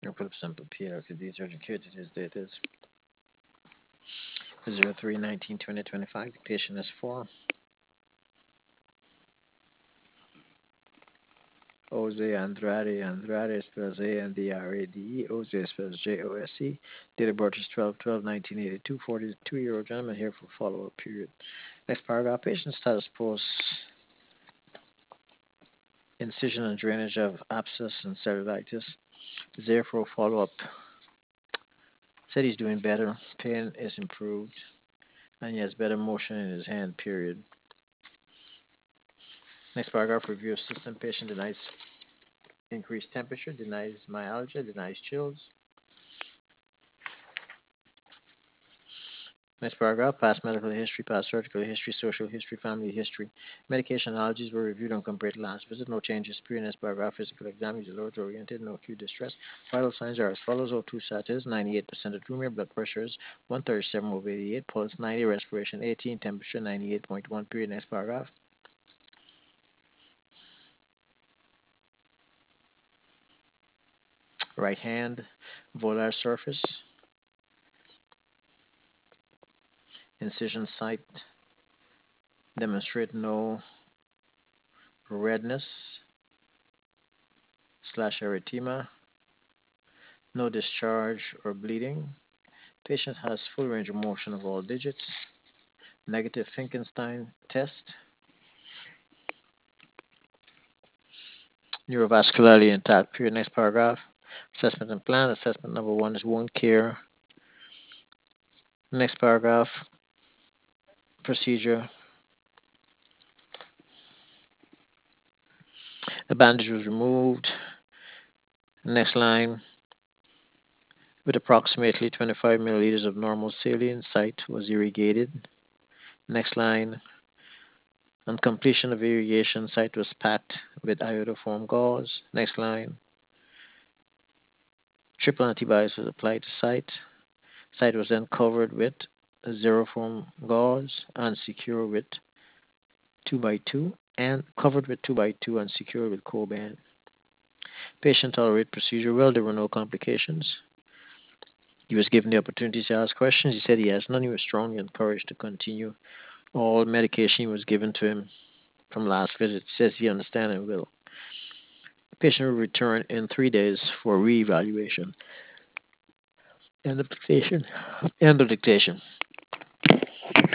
I'll put up simple P. Okay, these urgent care disease date is 03/19/2025. Dictation is 4. Jose Andrade. Andrade spells Andrade. Jose spells Jose. Date of birth is 12/12/1982. 42-year-old gentleman here for follow-up period. Next paragraph. Patient status post incision and drainage of abscess and cellulitis. Therefore, follow-up. Said he's doing better. Pain is improved. And he has better motion in his hand, period. Next paragraph. Review of system. Patient denies increased temperature, denies myalgia, denies chills. Next paragraph, past medical history, past surgical history, social history, family history. Medication allergies were reviewed and compared to last visit. No changes. Period. Next paragraph, physical exam, he's alert oriented, no acute distress. Vital signs are as follows: O2 status, 98% of blood pressure is 137/88, pulse 90, respiration 18, temperature 98.1. Period. Next paragraph. Right hand, volar surface, incision site, demonstrate no redness slash erythema, no discharge or bleeding. Patient has full range of motion of all digits. Negative Finkelstein test. Neurovascularly intact. Period. Next paragraph. Assessment and plan. Assessment number 1 is wound care. Next paragraph. Procedure. The bandage was removed. Next line. With approximately 25 milliliters of normal saline, site was irrigated. Next line. On completion of irrigation, site was packed with iodoform gauze. Next line. Triple antibiotics was applied to site. Site was then covered with Xeroform gauze and secured with 2x2 and covered with 2x2 and secured with Coban. Patient tolerated procedure well. There were no complications. He was given the opportunity to ask questions. He said he has none. He was strongly encouraged to continue. All medication was given to him from last visit. He says he understands and will. The patient will return in 3 days for reevaluation. End of dictation. End of dictation.